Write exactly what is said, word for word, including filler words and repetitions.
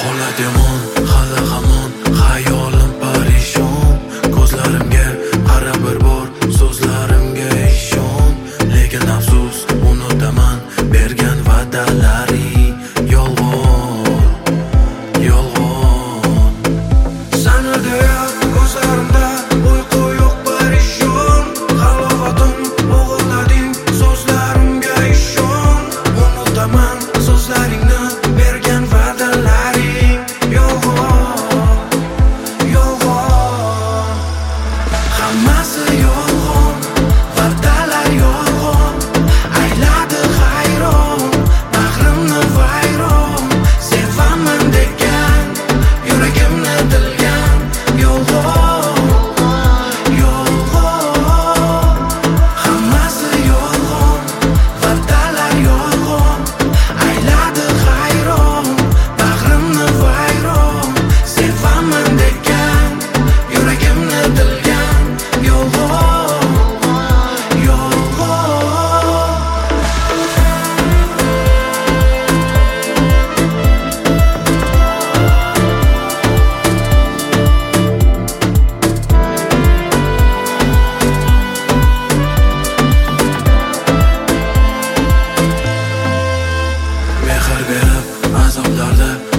Holat yomon, hali hamon xayolim parishon. Ko'zlarimga qara bir bor, so'zlarimga ishon. Lekin afsus, unutaman bergan va'dalaring yolg'on, yolg'on. Sana deyap ko'zlarimda uyqu yo'q parishon. Halovatim o'g'irlading so'zlarimga ishon. Unutaman so'zlaringni bergan va'dalaring yolg'on, yolg'on. Hammasi yolg'on, va'dalar yolg'on. Ayladi hayron, bag'rimni vayron. Sevaman degan, yuragimni tilgan yolg'on, yolg'on. Hammasi yolg'on, va'dalar yolg'on. Ayladi hayron, bag'rimni vayron. Sevaman degan, yuragimni tilgan yolg'on, yolg'on. Mehr berib azoblarda